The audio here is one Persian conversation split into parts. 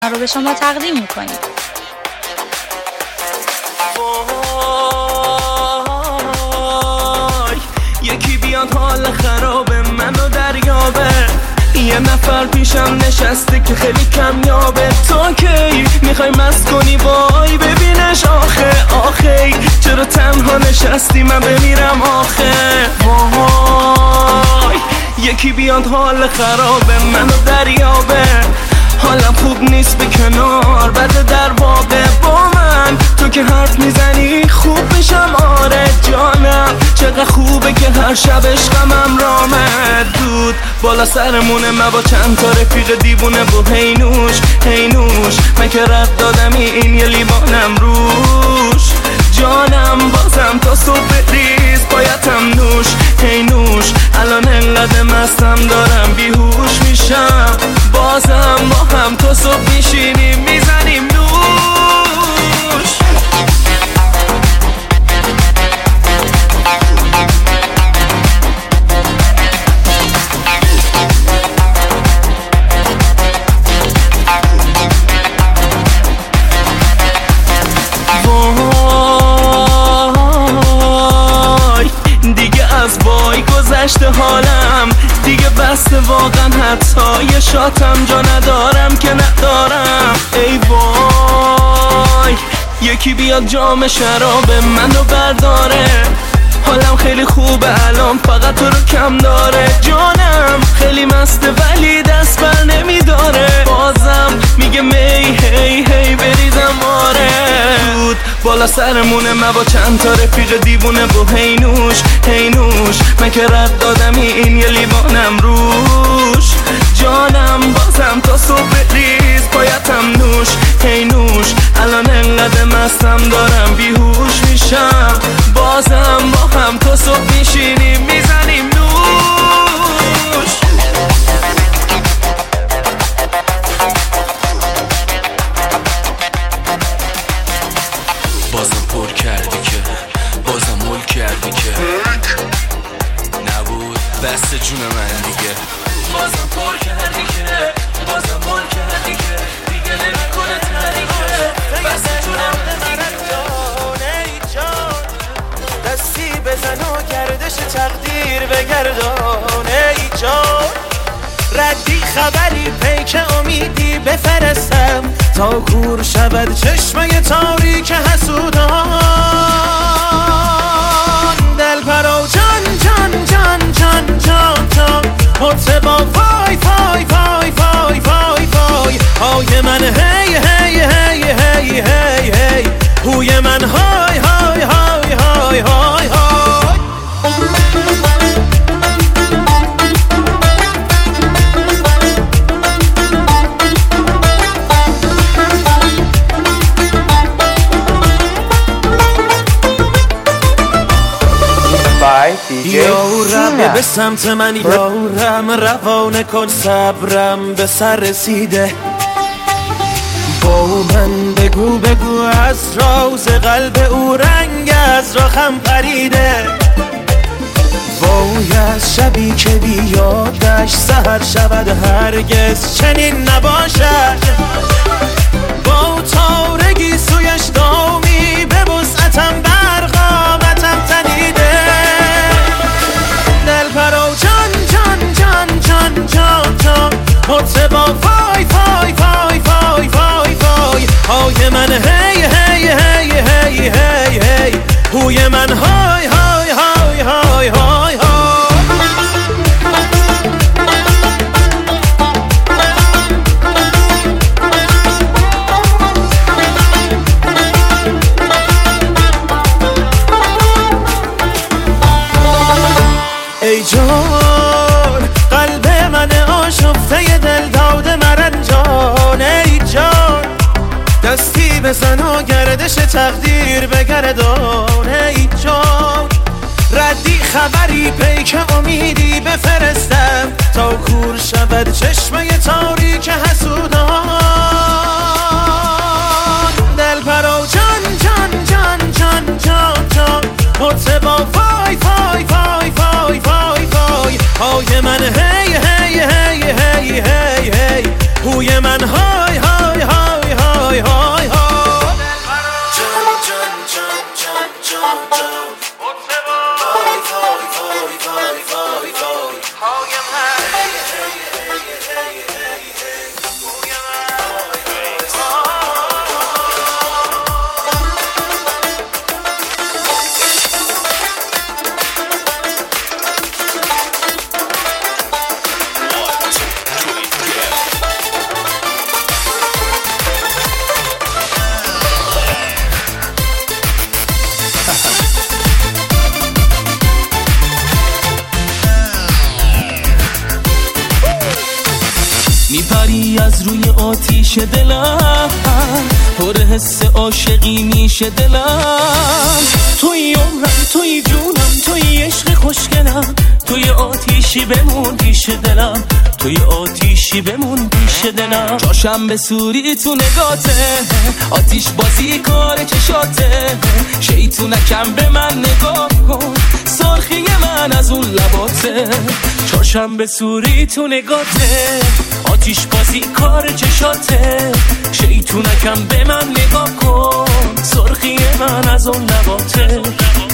رو به شما تقدیم میکنیم. یکی بیاد حال خراب منو دریابه، یه نفر پیشم نشسته که خیلی کمیابه. تو کی میخوای مست کنی وای ببینش آخه چرا تنها نشستی من بمیرم آخه. وای یکی بیاد حال خراب منو دریابه، حالم خوب نیست به کنار بده در واقع با من. تو که حرف میزنی خوب میشم آره جانم، چقدر خوبه که هر شب عشقم رامد دود بالا سرمونه. من با چند تا رفیق دیوونه و هینوش من که رد دادمی این یه لیوانم روش جانم. بازم تا صبح ریز بایدم نوش الان انقدر مستم دارم بیهوش میشم. بازم با هم تا صبح میشینیم میزنیم نوش. وای گذشته حالم دیگه بسته واقعا، حتی یه شاتم جا ندارم که ندارم. ای وای یکی بیاد جام شراب منو برداره، حالم خیلی خوبه الان فقط تو رو کم داره. جانم خیلی مسته ولی دست بر نمیداره، بازم میگه می هی بریزم آره دود بالا سرمونه. من با چند تا رفیق دیوونه و هینوش من که رد دادمی این یه لیوانم روش جانم. بازم تا صبح ریز بایدم نوش الان انقدر مستم دارم بیهوش میشم. بازم با هم تا صبح میشینیم میزنیم نوش. بازم پر کردی که بازم مول کردی که نبود بسته جون من دیگه. بازم پر کردی که بازم مول کردی که دیگه نمیکنه تریکه بسته جونم دستی بزن و گردش تقدیر بگردان ای جان. ردی خبری پیک امیدی بفرستم تا کور شود چشمه تاریک حسودان. دل پرو جان مرتبا وای های من هی هوی من های یارم به سمت من یارم روانه کن صبرم به سر رسیده. با من بگو از راز قلب او رنگ از راخم پریده. وای از شبی که بیادش سحر شود هرگز چنین نباشد. با تارگی سویش دامی به وسعتم برقامتم تنیده. دل پرو جان مرتبا وای های من هی هوی من های ای جان قلب من آشفته دل داده مرنجان. ای جان دستی بزن و گردش تقدیر بگردان. ای جان ردی خبری پیک امیدی بفرستم تا کور شود چشمه تاریک حسودان. دل پرو جان مرتبا وای های من هی هوی من های میشه دلم، پر حس عاشقی میشه دلم. توی عمرم، توی جونم، توی عشق خوشگلم، توی آتیشی بمون پیش دلم، توی آتیشی بمون پیش دلم. چاشم به سوری تو نگاته، آتیش بازی کار چشاته، شیطونکم به من نگاه کن، سرخی من از اون لباته. چاشم به سوری تو نگاته، آتیش بازی کار چشاته، شیطونکم به من نگاه کن، سرخی من از اون لباته.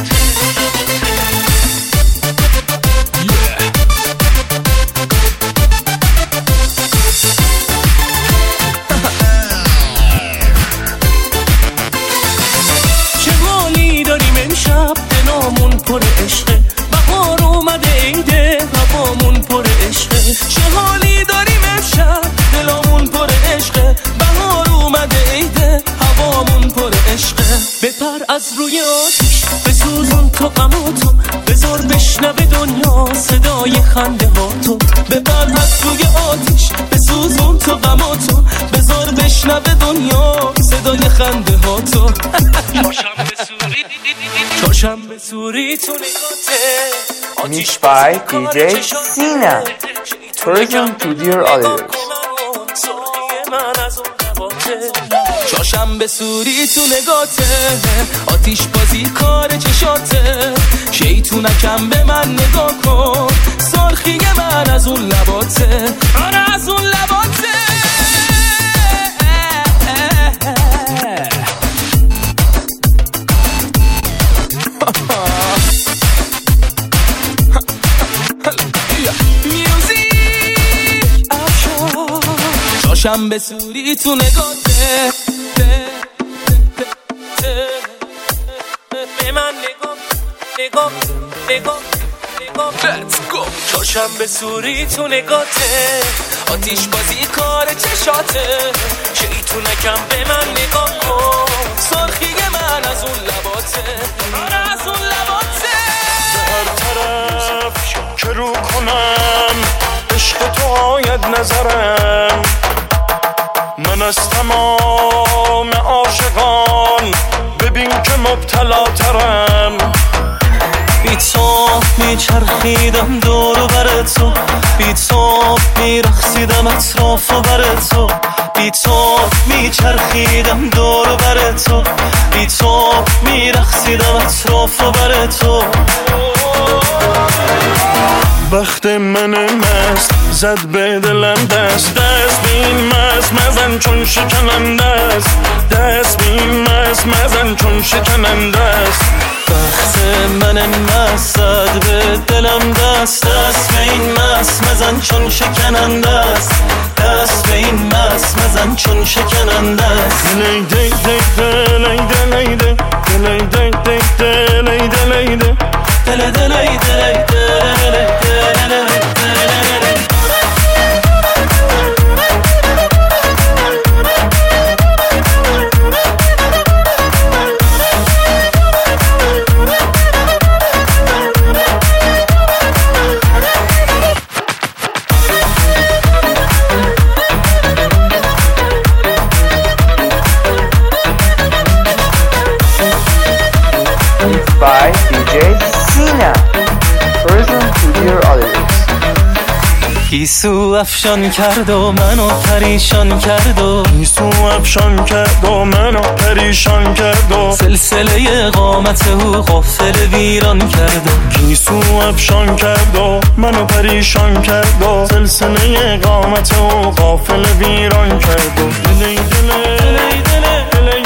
چه حالی داریم امشب، دلامون پر عشقه، بهار اومده عیده، هوامون پر عشقه. چه حالی داریم امشب، دلامون پر عشقه، بهار اومده عیده، هوامون پر عشقه. بپر از روی آتیش، بسوزون تو غماتو، بذار بشنوه دنیا صدای خنده هاتو. بپر از روی آتیش، بسوزون تو غماتو، بذار بشنوه دنیا صدای خنده هاتو. چاشم به سوری تو نگاته، Mixed by DJ Sina. Version to dear audience. چاشم به سوری تو نگاته، آتیش بازی کار چشاته، شیطونکم به من نگاه کن، سرخی من از اون لباته، آره از اون لباته. چاشم به سوری تو نگاته، به من نگاه Let's go. چاشم به سوری تو نگاته، آتیش بازی کار چشاته، شیطونکم به من نگاه کن، سرخی من از اون لباته، آره از اون لباته. هر طرف که رو کنم عشق تو آید نظرم، من از تمام عاشقان ببین که مبتلا ترم. بی تو میچرخیدم دور و بر تو، بی تو میرقصیدم اطراف و بر تو، بی تو میچرخیدم دور و بر تو، بی تو میرقصیدم اطراف و بر تو. بخت من مست زد به دلم دست، دست بین مست مزن چون شکننده است، دست بین مست مزن چون شکننده است. بخت من مست زد به دلم دست، دست به این مست مزن چون شکننده است، دست به این مست مزن چون شکننده است. دلی دی دی دلی دلی دی دلی دی دی دلی دلی دی دلی دلی دلی دلی By DJ Sina. Version to dear audience. گیسو افشان کرد و منو پریشان کرد و گیسو افشان کرد و منو پریشان کرد و سلسله قامت او غافل ویران کرد و گیسو افشان کرد و منو پریشان کرد و سلسله قامت او غافل ویران کرد و دلی دلی دلی دلی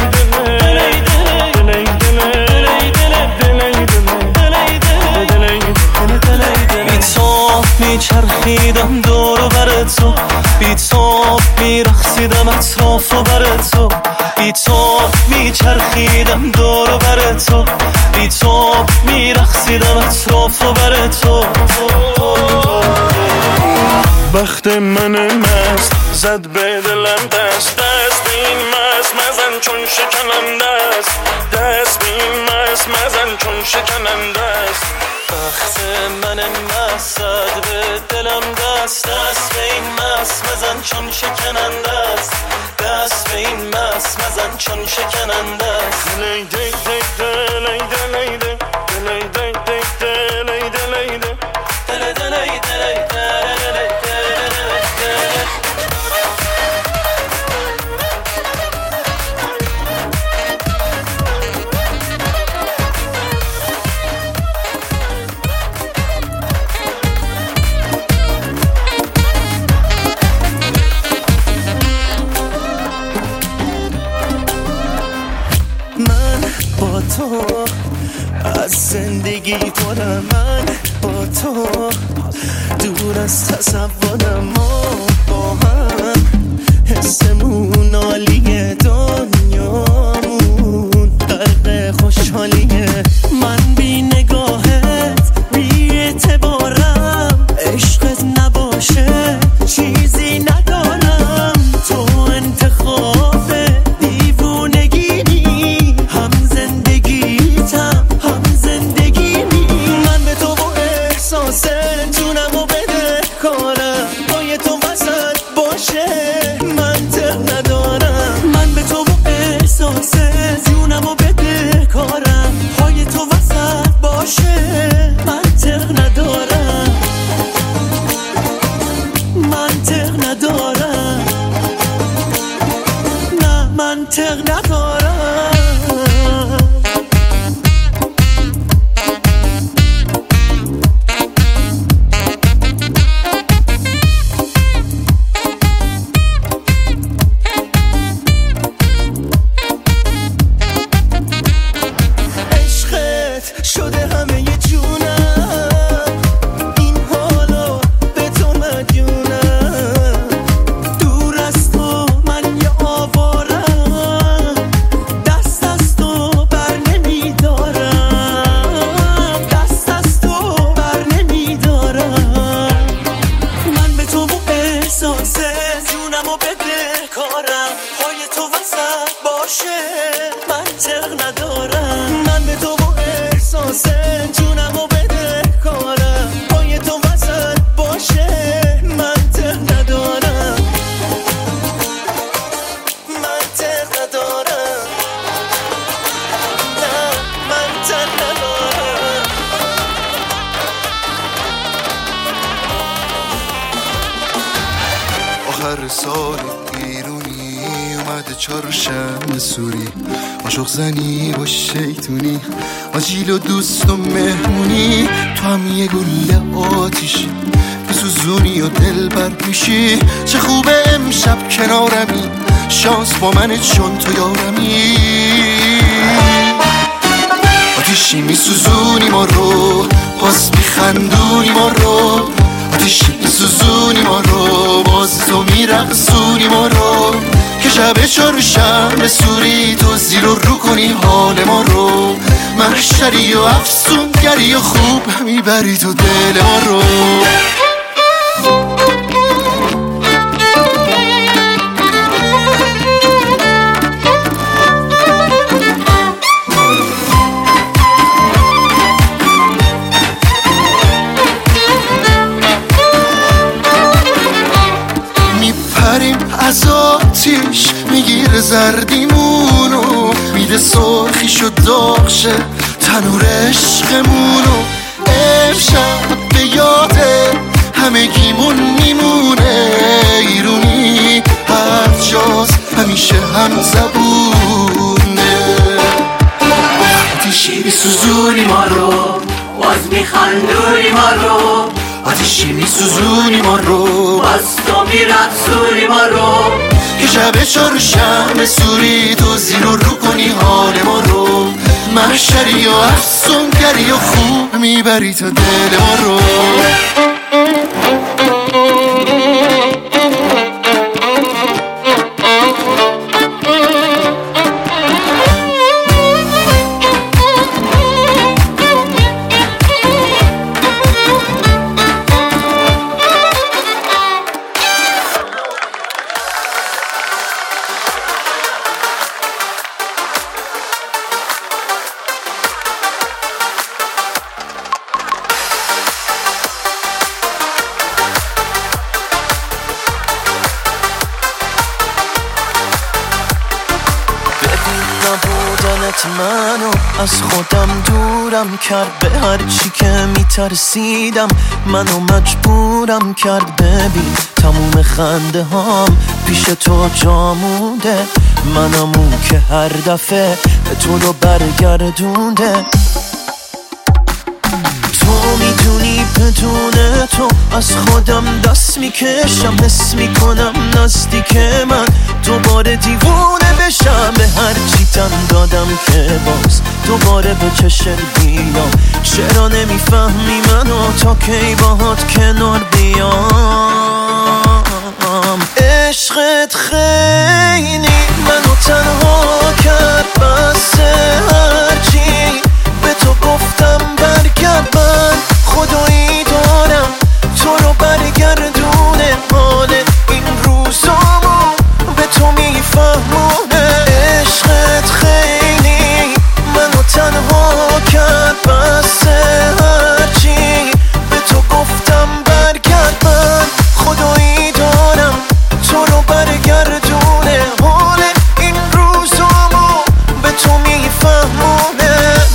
میچرخیدم دور و بر تو، بی تو میرقصیدم اطراف و بر تو، بی تو میچرخیدم دور و بر تو، بی تو میرقصیدم اطراف و بر تو. بخت من مست زد به دلم دست، دست بین مست مزن چون شکننده است، دست بین مست مزن چون شکننده است. بخت من مست زد به دلم دست، دست به این مست مزن چون شکننده است، دست به این مس مزن چون شکننده است. تو از زندگی پرم، من با تو دور از تصورم، ما با هم حسمون عالیه، دنیامون غرق خوشحالیه. من بی نگاهت بی اعتبارم، عشقت نباشه چیزی ندارم. تو انتخاب دیوونگی، هم زندگیتم هم زندگیمی. من به تو با احساس جونمو بده کارم، پای تو وسط باشه منطق ندارم. من به تو با احساس جونمو بده کارم، پای تو وسط باشه منطق ندارم. منطق ندارم، نه منطق ندارم. عشقت شده همه ی جونم، این حالا به تو مدیونم. دور از تو من یه آوارم، دست از تو بر نمیدارم، دست از تو بر نمیدارم. من به تو با احساس جونمو بده کارم، پای تو وسط باشه منطق ندارم. من به تو با احساس جونمو بده کارم، پای تو وسط باشه منطق ندارم. منطق ندارم، نه منطق ندارم. آخر سال ایرونی اومده چهارشنبه سوری، عاشق زنی با شیطونی، آجیل و دوست و مهمونی. تو هم یه گله آتیشی بسوزونی و دل بر میشی. چه خوبه امشب کنارمی، شانس با منه چون تو یارمی. آتیشی میسوزونی ما رو، باز میخندونی ما رو. آتیشی میسوزونی ما رو، باز تو میرقصونی ما رو. که شب چهارشنبه سوری تو زیر و رو کنی حال ما رو. محشری و افسونگری و خوب میبری تو دل ما رو. میپریم از آتیش میگیره زردیمونو، میده سرخیش و داغشه تنور عشقمونو. امشب به یاده همگیمون میمونه، ایرونی هر جاست همیشه هم زبونه. آتیشی میسوزونی ما رو، باز میخندونی ما رو. آتیشی میسوزونی ما رو، باز تو میرقصونی ما رو. که شب چهارشنبه سوری تو زیر و رو کنی حال ما رو. محشری و افسونگری و خوب میبری تا دل ما رو. بودنت منو از خودم دورم کرد، به هر چی که میترسیدم منو مجبورم کرد. ببین تموم خنده هام پیش تو جا مونده، منم اون که هر دفعه تو رو برگردونده. تو میدونی بدون تو از خودم دست میکشم، حس میکنم نزدیک من دوباره دیوونه بشم. به هر چی تن دادم که باز دوباره به چشت بیام. چرا نمیفهمی منو تا کی باهات کنار بیام؟ عشقت خیلی منو تنها کرد، بس هرچی به تو گفتم برگرد. من خدایی دارم تو رو برگردونه، حال این روزامو به تو میفهمونه. عشقت خیلی منو تنها کرد، بس هرچی به تو گفتم برگرد. من خدایی دارم تو رو برگردونه، حال این روزامو به تو میفهمونه.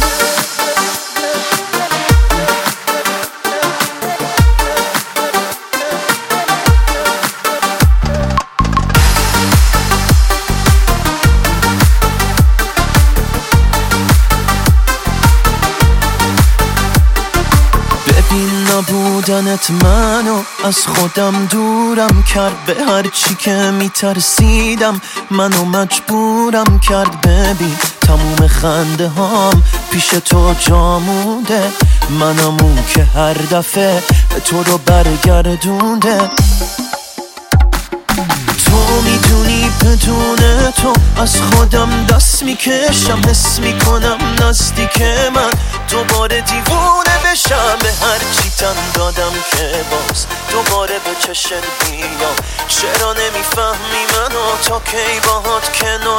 نبودنت منو از خودم دورم کرد، به هر چی که میترسیدم منو مجبورم کرد. ببین تموم خنده هام پیش تو جا مونده، منم اون که هر دفعه تو رو برگردونده. تو میدونی بدون تو از خودم دست میکشم، حس میکنم نزدیک من دوباره دیوونه بشم. به هر چی تن دادم که باز دوباره به چشت بیام. چرا نمیفهمی منو تا کی باهات کنار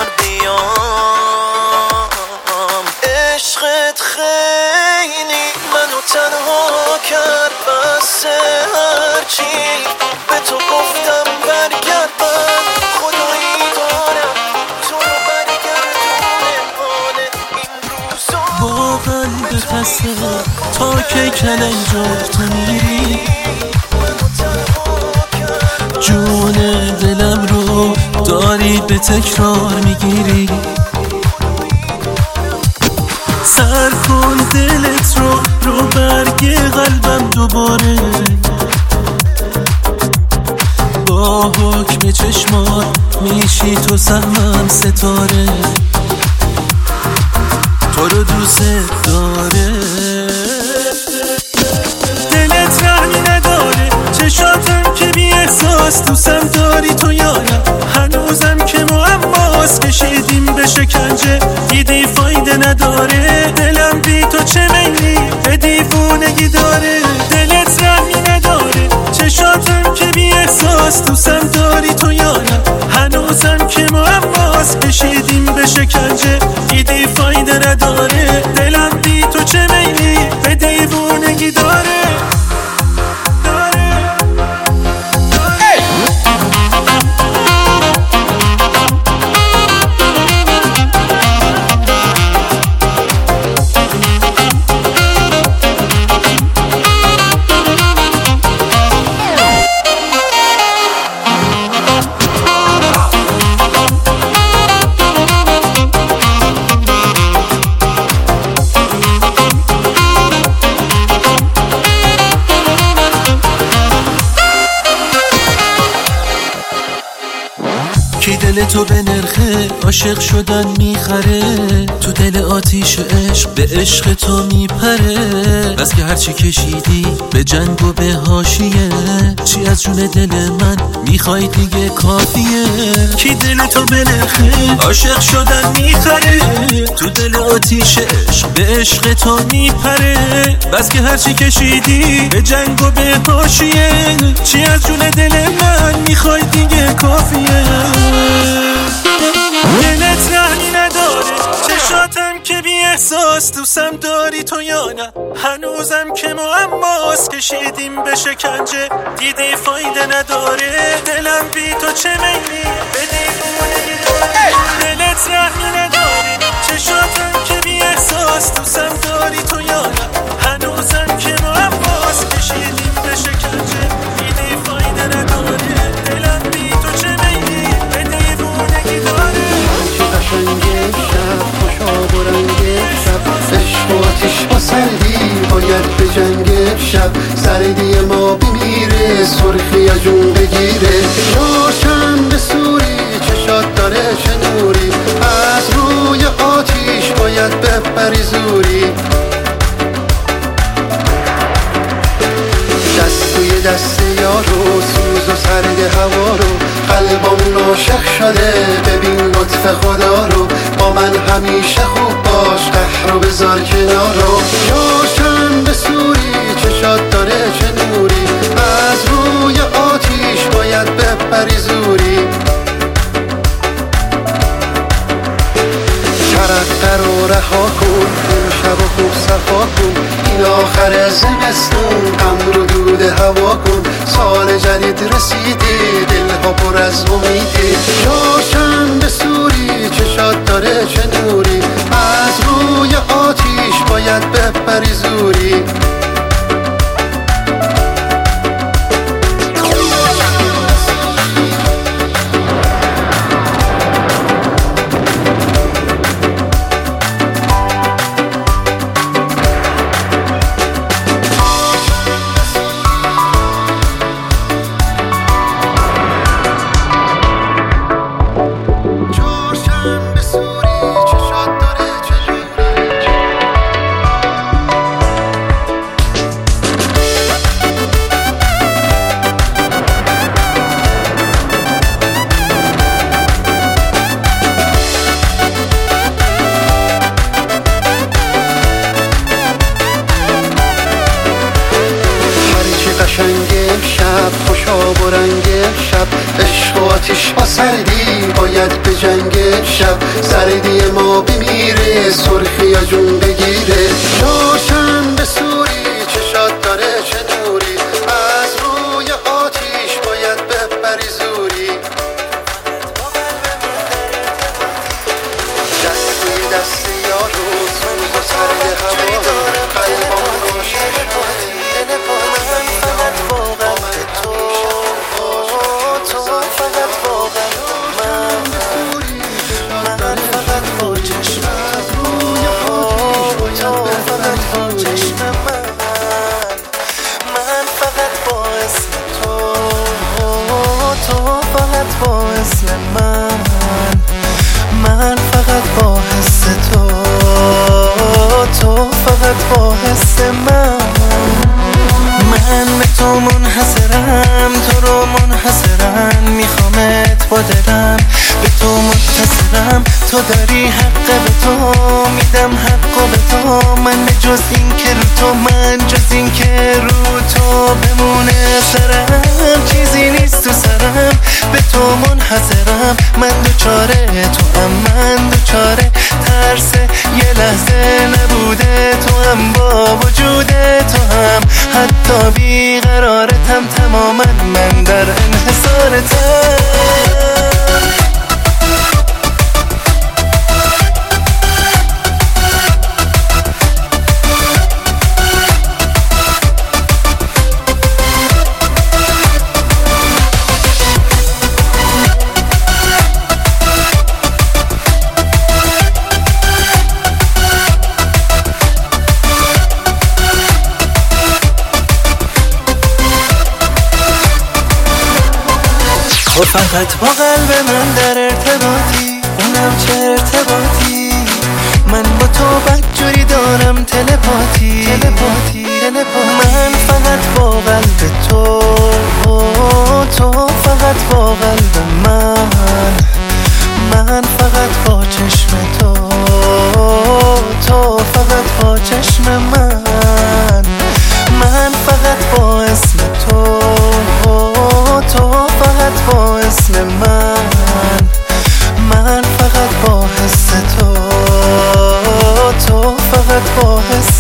بیام؟ عشقت خیلی منو تنها کرد، بس هرچی به تو گفتم برگرد. من خدایی دارم تو رو برگردونه، حال این روزا با قلب خسته تا که کلنجار تو میری، جون دلم رو داری به تکرار میگیری. سر کن دلت رو برگ قلبم دوباره، با حکم چشمات میشی تو سهمم ستاره. تو رو دوست داره، دلت رحمی نداره، چشاتم که بی احساس دوستم داری تو یارم. هنوزم که معماست کشیدیم به شکنجه، دیدی فایده نداره. دلم بی تو چه میلی به دیوونگی داره. دلت رحمی نداره، چشاتم که بی احساس دوستم داری تو یارم. هنوزم که معماست کشیدیم به شکنجه، دیدی فایده نداره. دلم بی تو چه میلی به دیوونگی داره. کی دل تو به نرخه عاشق شدن میخره، تو دل آتیش عشق به عشق تو میپره. بس که هرچی کشیدی به جنگ و به حاشیه، چی از جون دل من میخوای دیگه کافیه. کی دل تو به نرخه عاشق شدن میخره، تو دل آتیش عشق به عشق تو میپره. بس که هرچی کشیدی به جنگ و به حاشیه، چی از جون دل من میخوای دیگه کافیه. دلت رحمی نداره، چشاتم که بی احساس دوستم داری تو یا نه. هنوزم که معماست کشیدیم به شکنجه، دیدی فایده نداره. دلم بی تو چه میلی به دیوونگی داره. دلت رحمی نداره، چشاتم سرخی از جون بگیره. روشن به سوری چشات داره چه نوری، از روی آتیش باید بپری زوری. دست توی دست یارو سوز و سرد هوا رو، قلبم ناشخ شده ببین لطف خدا رو. با من همیشه خوب باش قهر رو بذار کنارو. روشن به سوری چشات داره چه نوری، از روی آتیش باید بپری زوری. ترقه رو رها کن اون شب و خوب صفا کن، این آخر زمستون غم رو دود هوا کن. سال جدید رسیده دلها پر از امیده، روشن به سوری چشات داره چه نوری، از روی آتیش باید بپری زوری. شب خوشا و رنگ شب، عشق و آتیش با سردی باید به جنگ شب. سردی ما بمیره سرخی از جون بگیره، روشن به سوری چشات داره چه نوری، از روی آتیش باید بپری زوری. دست توی دست یارو سوز و سرد هوا رو، قلبم روشن شده من فقط با حس تو، تو فقط با حس من. من به تو منحصرم، تو رو منحصرم، میخوامت با دلم، به تو متصلم. تو داری حق به تو میدم حق و به تو، من جز این که رو تو، من جز این که رو تو بمونه سرم، چیزی نیست تو سرم. به تو منحصرم، من دوچاره تو هم، من دوچاره ترس یه لحظه نبوده تو هم، با وجود تو هم حتی بیقرارتم تماما، من در انحصارتم. تو فقط با قلب من در ارتباطی، اونم چه ارتباطی، من با تو بدجوری دارم تلپاتی. من فقط با قلب تو، تو فقط با قلب من فقط با چشم تو، تو فقط با چشم من فقط با اسم تو، تو فقط با اسم من فقط با حس تو، تو فقط با حس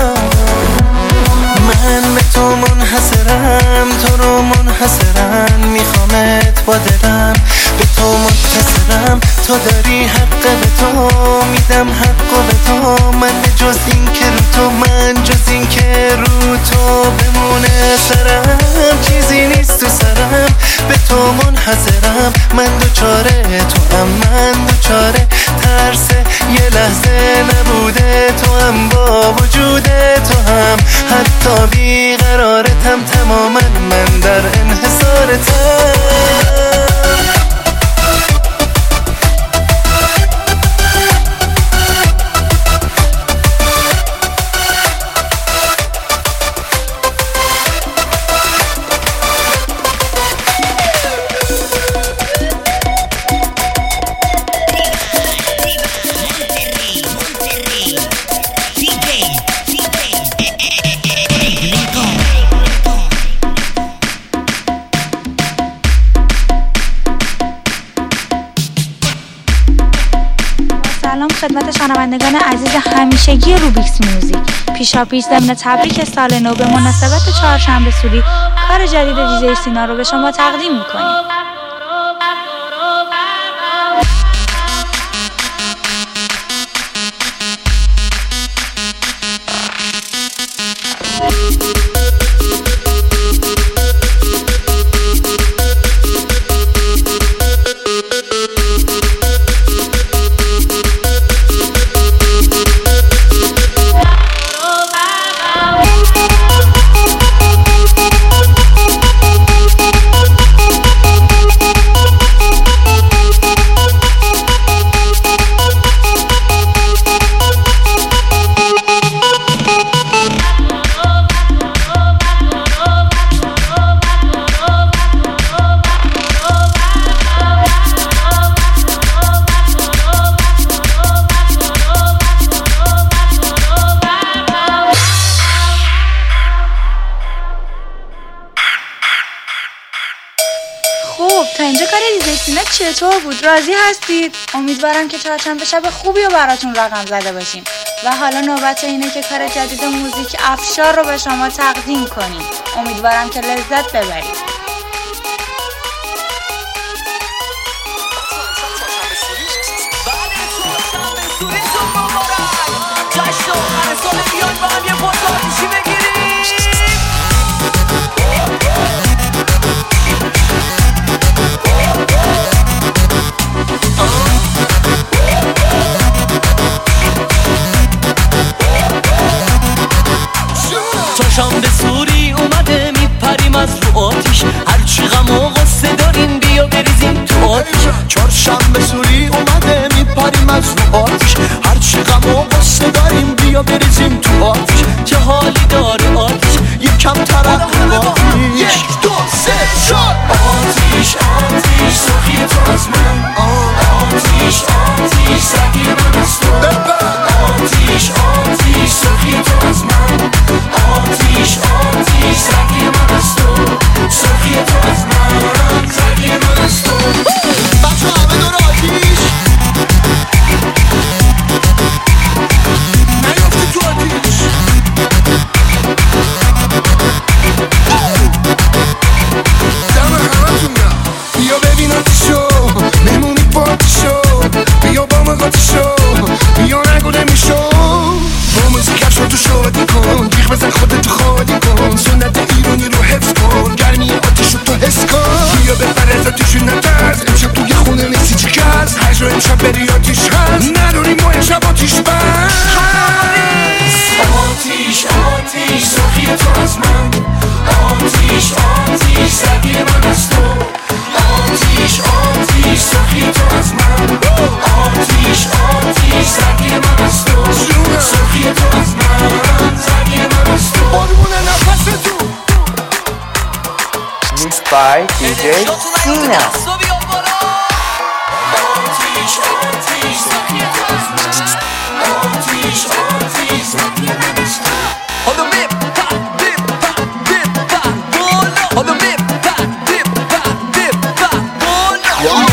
من به تو منحصرم، تو رو منحصرم، میخوامت با دلم، به تو متصلم. تو داری حق به تو میدم حق و به تو، من جز این که رو تو، من جز این که رو تو بمونه سرم، چیزی نیست تو سرم. به تو منحصرم، من دوچاره تو هم، من دوچاره ترس یه لحظه نبوده تو هم، با وجود تو هم حتی بیقرارتم میدونم تماما من در انحصارتم. سلام خدمت شنوندگان عزیز همیشگی روبیکس میوزیک. پیشاپیش ضمن تبریک سال نو به مناسبت چهارشنبه سوری کار جدید دیجی سینا رو به شما تقدیم میکنیم. خب تا اینجا کار دیجی سینا چطور بود؟ راضی هستید؟ امیدوارم که چهارشنبه شب خوبی رو براتون رقم زده باشیم و حالا نوبت اینه که کار جدید موزیک افشار رو به شما تقدیم کنیم. امیدوارم که لذت ببرید. چهارشنبه سوری اومده میپریم از رو آتیش، هرچی غم و غصه داریم بیا بریزیم تو آتیش. چهارشنبه سوری اومده میپریم از رو آتیش، هرچی غم و غصه داریم بیا بریزیم تو آتیش. چه حالی داره آتیش یکم طرف آتیش. 1 2 3 4 آتیش آتیش سخی تو از من، آتیش آتیش سگی من از تو. آتیش آتیش سخی تو از من، آتیش آتیش سگی من از تو. سخی تو از من سگی من از تو. بچه همه دور آتیش نیافتی تو آتیش. دم همه تون بیا ببین آتیشو نمونی با آتیشو، بیا با من آتیشو بیا نگو نمیشو. با موزیکش رو تو شادی کن، جیغ بزن خودتو خالی کن، سنت ایرانی رو حفظ کن، گرمی آتیش رو تو حس کن. بیا بپر از آتیشو نترس، امشب توی خونه نیستی چی کس، هر جا امشب بری آتیش هست، نداری ما امشب آتیش بس. آتیش آتیش سخی تو از من، آتیش آتیش سگی من از تو. آتیش آتیش سخی تو از من، آتیش آتیش سگی من از تو. سخی تو از من سگی من از تو. قربون نفس تو. Mixed by DJ Sina. آتیش آتیش سخی تو از من، آتیش آتیش سگی من از تو. حالا میپر بیپر بیپر بالا، حالا میپر بیپر بیپر بالا.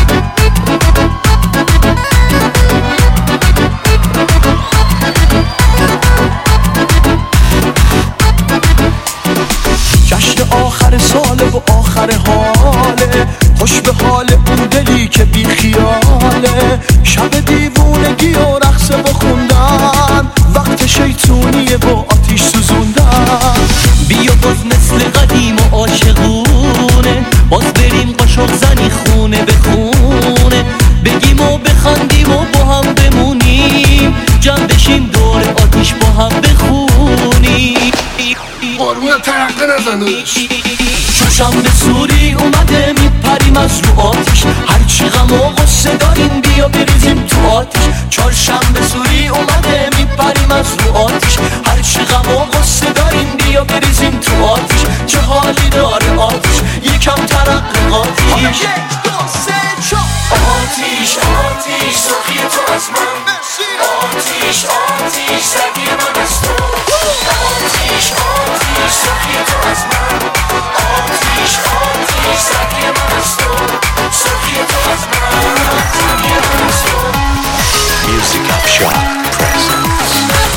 جشن آخر ساله و آخر حاله، خوش به حال اون دلی که بی خیاله. شب دیوونگی و رقص و خوندن، وقت شیطونیه و آتیش سوزوندن. بیا باز مثل قدیم و عاشقونه، باز بریم قاشق زنی خونه به خونه، بگیم و بخندیم و با هم بمونیم، جمع بشیم دور آتیش با هم بخونیم. قربون ترقه نزن چوشم به سوری اومده میپریم از رو آتیش، هرچی غم و غصه داریم بیا بریزیم تو آتیش. چهارشنبه سوری اومده میپریم از رو آتیش، هرچی غم و غصه داریم بیا بریزیم تو آتیش. چه حالی داره آتیش یکم ترق آتیش. آتیش آتیش سخی تو از من، آتیش آتیش سگی من از تو، آتیش آتیش سخی تو از من، آتیش آتیش سگی من از تو، سخی تو از من، سگی من از تو. Music Upshot presents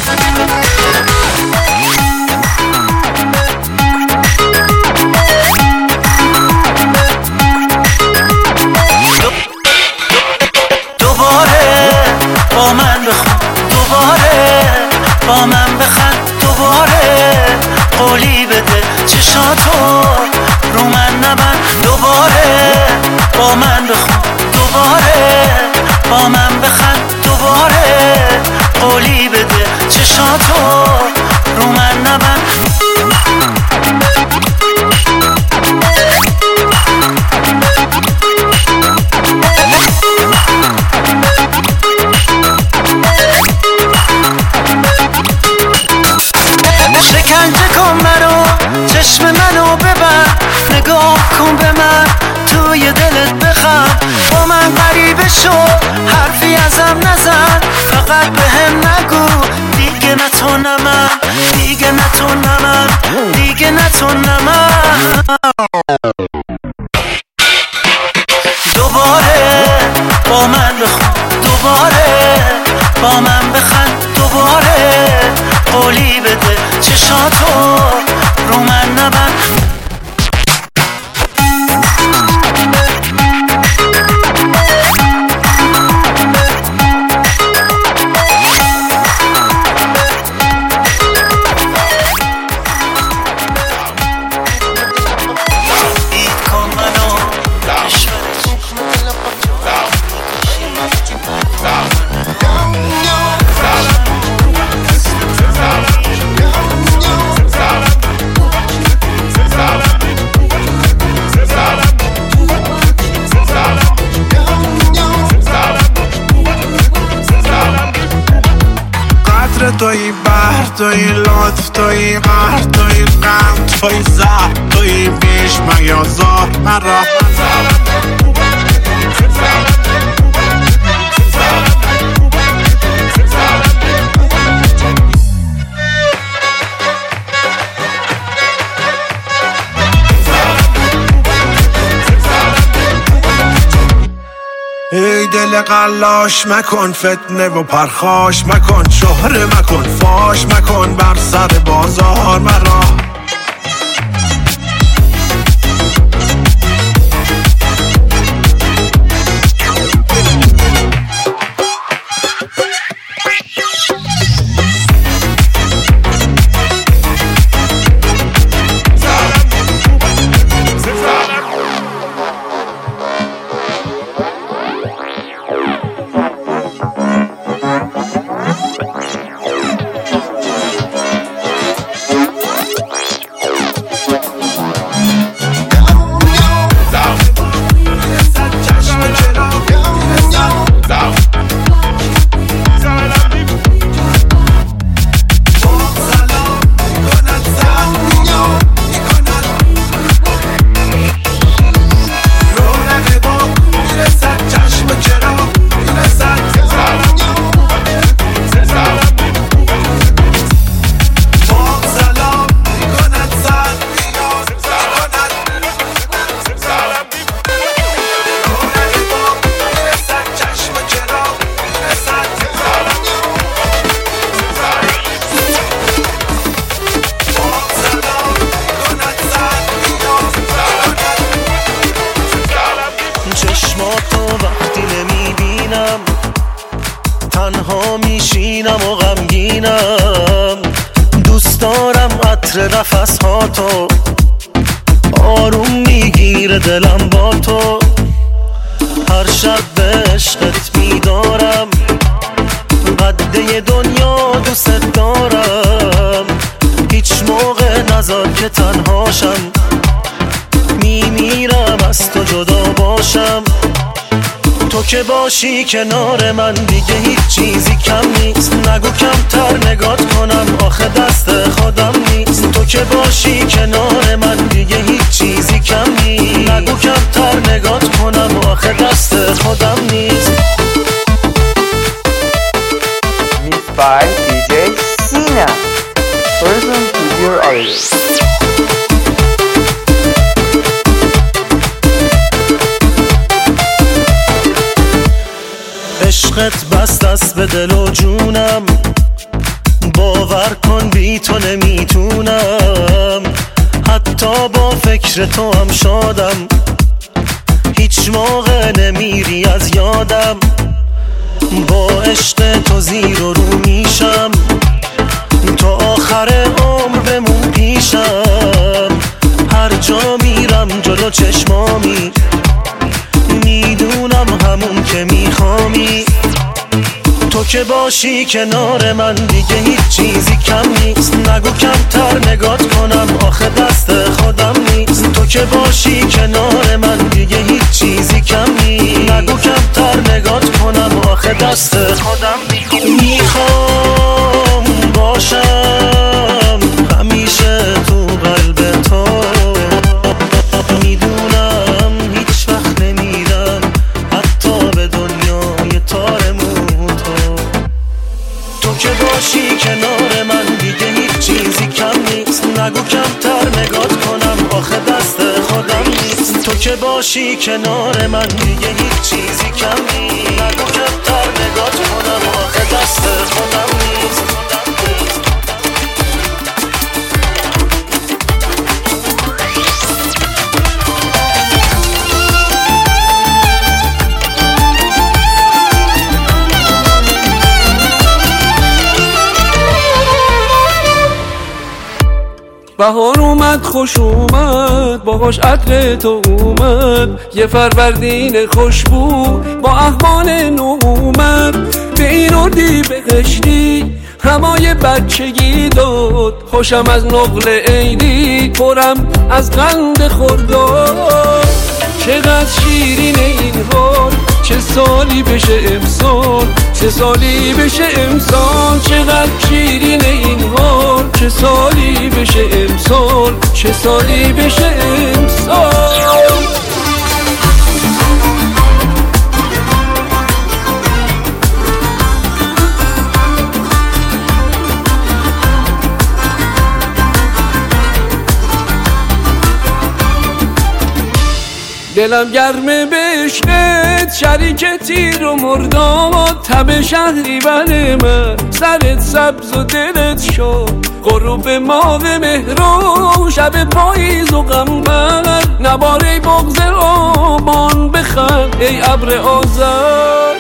با من بخوان، دوباره با من بخند، دوباره قولی بده چشاتو رو من نبند. دوباره با من بخوان، دوباره با من بخند، دوباره قولی بده چشاتو رو من نبند. شکنجه کن منو، چشم منو ببر، نگاه کن به من، توی دلت بخند، با من غریبه شو، حرفی ازم نزن، فقط به هم نگو دیگه نه تو نه من، دیگه نه تو نه من، دیگه نه تو نه من. دوباره با من بخون، دوباره با من بخند، دوباره قولی بده چشاتو رو من نبند. توی بحر، توی لطف، توی قهر، توی غم، توی زهر، توی بیش میازار مرا. ای دل قلاش مکن فتنه و پرخاش مکن، شهره مکن فاش مکن بر سر بازار مرا. تنها میشینم و غمگینم، دوست دارم عطر نفس ها تو، آروم میگیره دلم با تو، هر شب به عشقت میدارم، قده دنیا دوست دارم، هیچ موقع نذار که تنها شم، که باشی کنار من دیگه هیچ چیزی کم نیست. نگو کمتر نگات کنم آخه دست خودم نیست. تو که باشی کنار من دیگه هیچ چیزی کم نیست. نگو کمتر نگات کنم آخه دست خودم نیست. Mixed by DJ Sina. Person to your artist. عشقت بست است به دل و جونم، باور کن بی تو نمیتونم. حتی با فکر تو هم شادم، هیچ موقع نمیری از یادم. با عشق تو زیر و رو میشم، تو آخر عمر بمون پیشم. هر جا میرم جلو چشمامی، میدونم همون که میخوامی. تو که باشی کنار من دیگه هیچ چیزی کم نیست. نگو کمتر نگات کنم آخه دست خودم نیست. تو که باشی کنار من دیگه هیچ چیزی کم نیست. نگو کمتر نگات کنم آخه دست خودم نیست. میخوام باشم همیشه تو قلب تو، میدونم هیچ وقت نمیرم حتی به دنیای تارمون. تو که باشی کنار من دیگه هیچ چیزی کم نیست. نگو کمتر نگات کنم آخه دست خودم نیست. تو که باشی کنار من دیگه هیچ چیزی کم نیست. نگو کمتر نگات کنم آخه دست خودم نیست. بهار اومد خوش اومد، باهاش عطر تو اومد. یه فروردین خوشبو با احوال نو اومد. به این اردی بهشتی هوای بچگی داد. خوشم از نقل عیدی پرم از قند خرداد. چقدر شیرین این حال، چه سالی بشه امسال، چه سالی بشه امسال. چقدر شیرین این حال، چه سالی بشه امسال، چه سالی بشه امسال. دلم گرمه به عشقت، شریک تیر و مرداد. تب شهری بر من، سرت سبز و دلت شد. غروب ماه مهرو، شب پاییز و قمر. نباره بغض آبان بخند ای ابر آذر.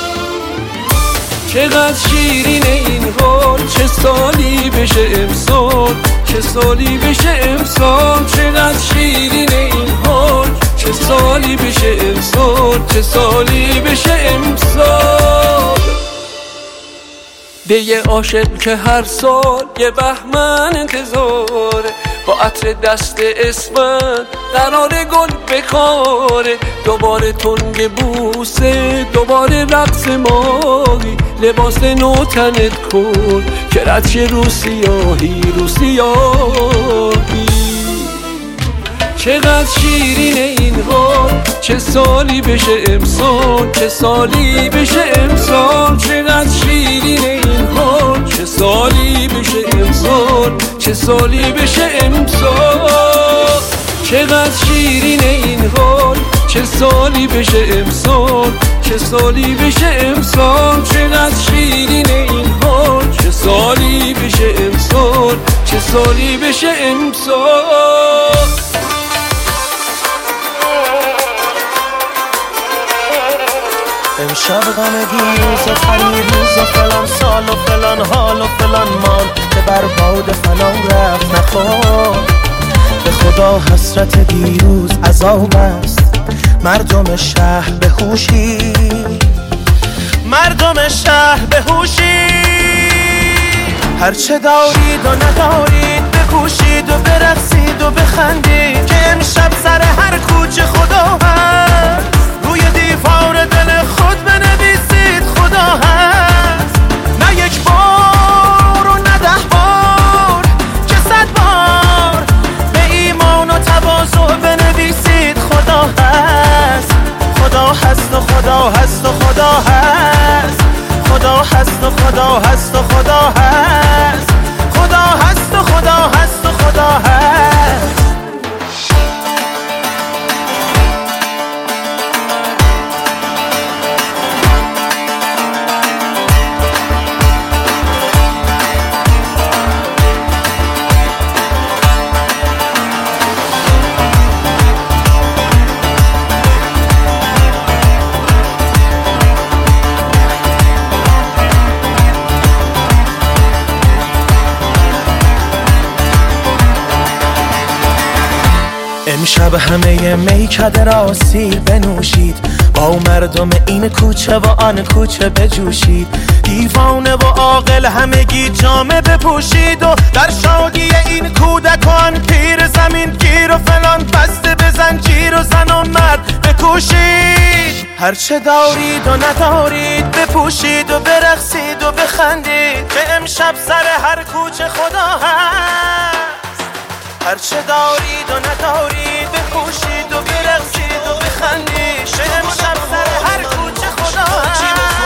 چقدر شیرین این حال، چه سالی بشه امسال، چه سالی بشه امسال. چقدر شیرین این حال، چه سالی بشه امسال، چه سالی بشه امسال. دیگه عاشق که هر سال یه بهمن انتظاره. با عطر دست اسمت قرار گل بخاره. دوباره تنگ بوسه، دوباره رقص ماهی. لباس نو تنت کن که رد شه رو سیاهی، رو سیاهی. چقدر شیرین این حال، چه سالی بشه امسال، چه سالی بشه امسال. چقدر شیرین این حال، چه سالی بشه امسال، چه سالی بشه امسال. چقدر شیرین این حال، چه سالی بشه امسال، چه سالی بشه امسال. چقدر شیرین این حال، چه سالی بشه امسال، چه سالی بشه امسال. امشب غم دیروز و پریروز و فلان سال و فلان حال و فلان مال که بر باد فنا رفت نخواد. به خدا حسرت دیروز عذاب است. مردم شهر به هوشی، مردم شهر به هوشی. هرچه دارید و ندارید بکوشید و برقصید و بخندید که امشب سر هر کوچه خدا هست. روی دیوار دل خود خدا هست و خدا هست، خدا هست و خدا هست و خدا هست. امشب همه میکده را سیر بنوشید، با مردم این کوچه و آن کوچه بجوشید، دیوانه و عاقل همگی جامه بپوشید و در شادی این کودکان پیر زمین گیر و فلان بسته به زنجیر و زن و مرد بکوشید. هرچه دارید و ندارید بپوشید و برقصید و بخندید که امشب سر هر کوچه خدا هست. هرچه دارید و ندارید بپوشید و برقصید و بخندید که امشب سر هر کوچه خدا هست.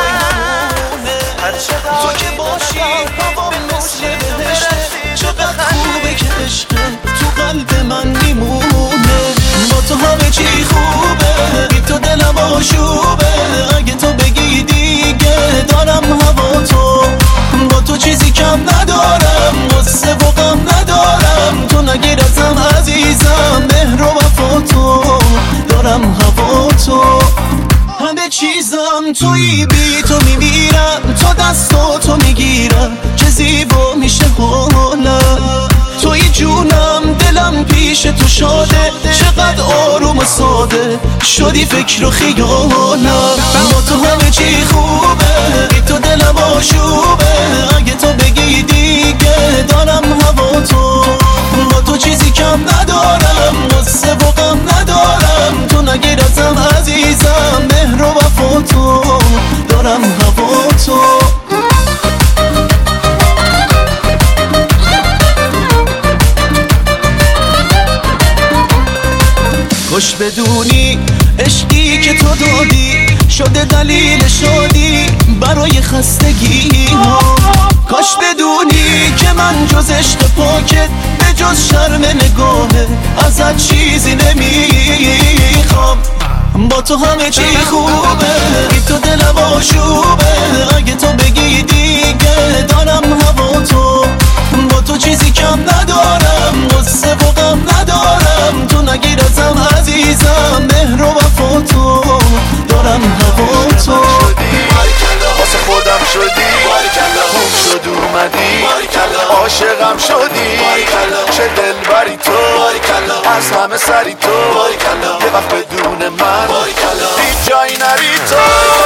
هرچه دارید و ندارید بپوشید و برقصید و چقدر خوبه که عشق تو قلب من میمونه، با تو همه چی خوبه، بی تو دلم آشوبه. اگه تو بگی دیگه دارم هوا تو، با تو چیزی کم ندارم، غصه و غم ندارم. تو نگیر ازم عزیزم، مهر و وفا تو، دارم هوا تو. همه چیزم توی، بی تو میمیرم، تو دستو تو میگیرم، چه زیبا میشه حالم. توی جونم دلم پیش تو شاده، چقدر آروم و ساده شدی فکر و خیالم. با تو همه چی خوبه، بی تو دلم آشوبه. اگه تو بگی دیگه دارم هوا تو، با تو چیزی کم ندارم، غصه و غم ندارم. تو نگیر ازم عزیزم، مهر و وفا تو، دارم هوا تو. خوش بدونی عشقی که تو دادی شده دلیل شادی برای خستگی ها. کاش بدونی که من جز عشق پاکت به جز شرم نگاهه ازت چیزی نمیخوام. با تو همه چی خوبه، بی تو دلم آشوبه. اگه تو بگی دیگه دارم هوا تو، با تو چیزی کم ندارم، غصه و غم ندارم. تو نگیر ازم عزیزم، مهر و وفا تو، دارم هوا تو. واسه خودم شدی، خوب شد اومدی، عاشقم شدی، چه دلبری تو، از همه سری تو، یه وقت بدون من هیچ جایی نری تو.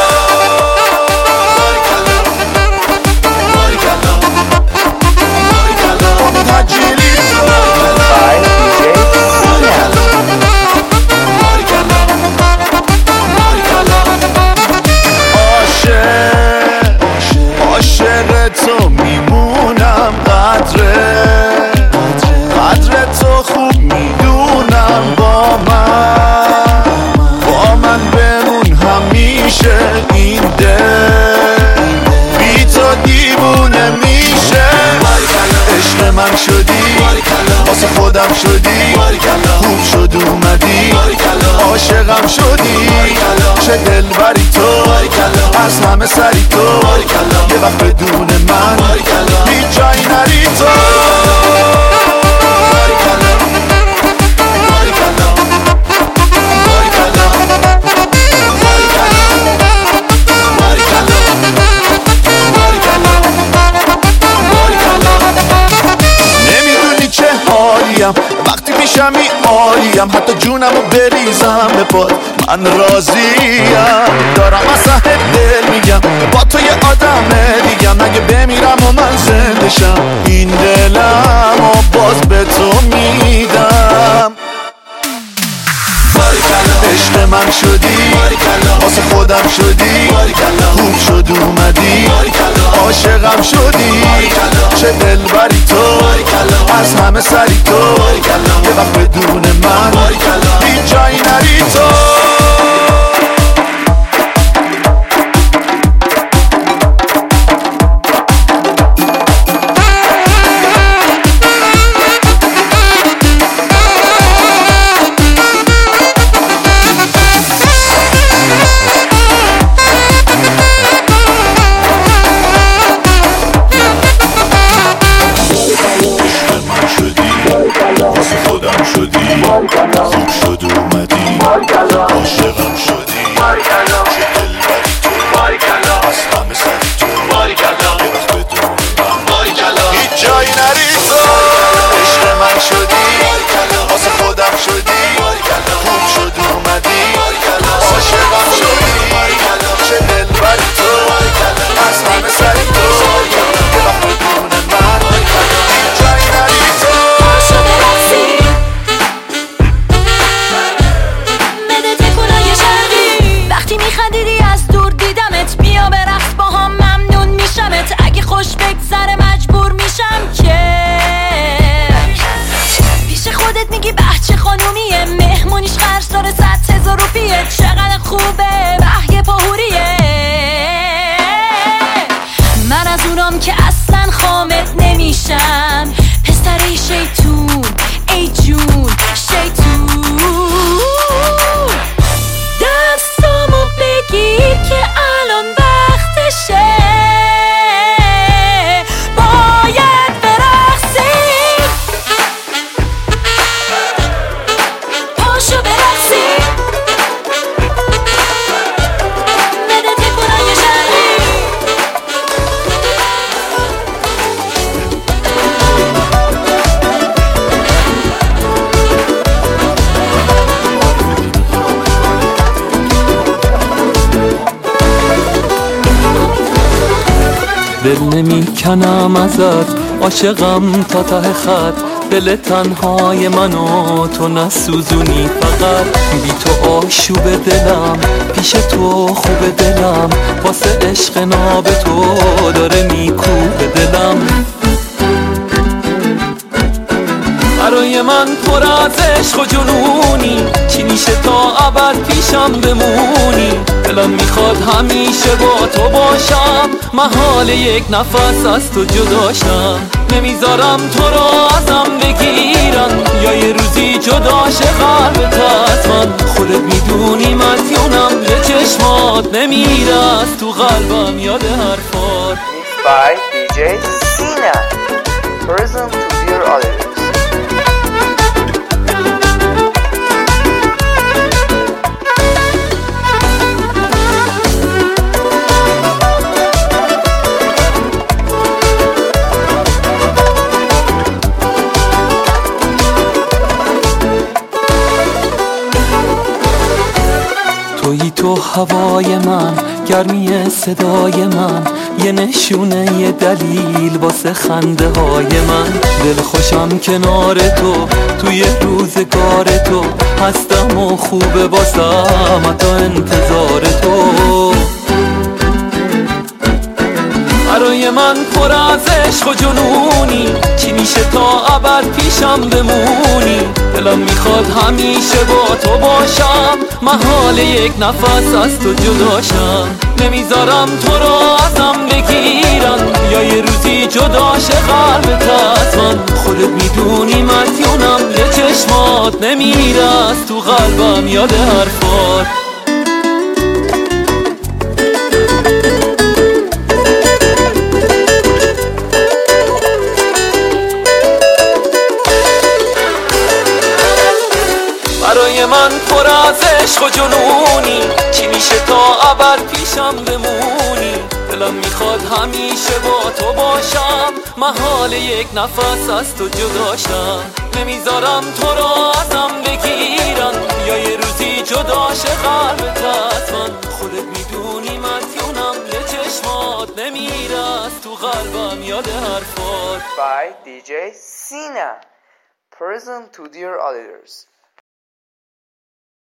تجیلی تو عاشق تو میمونم، قدر تو خوب میدونم. با من بمون همیشه، این دل بی تو دیوونه میشه. عشق من شدی، واسه خودم شدی، خوب شد اومدی، عاشقم شدی، چه دلبری تو، از همه سری تو، یه وقت بدون من هیچ جایی نری تو. وقتی پیشمی عالیم، حتی جونمو بریزم به پات من راضیم. دارم از ته دل میگم با تو یه آدم دیگم، اگه بمیرم و من زنده شم این دلم و باز به تو میدم. عشق من شدی، واسه خودم شدی، خوب شد اومدی، عاشقم شدی، چه دلبری تو، از همه سری تو، یه وقت بدون من هیچ جایی نری تو. دل نمیکنم ازت، عاشقم تا ته خط، دل تنهای من و تو نسوزونی فقط. بی تو آشوب دلم، پیش تو خوب دلم، واسه عشق ناب تو داره میکوب دلم. برای من پر از عشق و جنونی، چی میشه تا ابد پیشم بمونی. دلم میخواد همیشه با تو باشم، محال یک نفس از تو جداشم. نمیذارم تو رو ازم بگیرن، یا یه روزی جداشه قلبت از من. خودت میدونی مدیونم به چشمات، نمیره از تو قلبم یاد حرفات. Mixed by DJ Sina. Prison to Dear Auditors. تویی تو هوای من، گرمی صدای من، یه نشونه یه دلیل واسه خنده های من. دل خوشم کنار تو، توی روزگار تو هستم و خوبه واسم تا انتظار تو. برای من پر از عشق و جنونی، چی میشه تا ابد پیشم بمونی. دلم میخواد همیشه با تو باشم، محال یک نفس از تو جداشم. نمیذارم تو رو ازم بگیرن، یا یه روزی جداشه قلبت از من. خودت میدونی مدیونم به چشمات، نمیره از تو قلبم یاد حرفات. برای من پر از عشق و جنونی، چی میشه تا ابد پیشم بمونی. دلم میخواد همیشه با تو باشم، محال یک نفس از تو جداشم. نمیذارم تو رو ازم بگیرن، یا یه روزی جداشه قلبت از من. خودت میدونی مدیونم به چشمات، نمیره از تو قلبم یاد حرفات. By DJ Sina. Prison to Dear Auditors.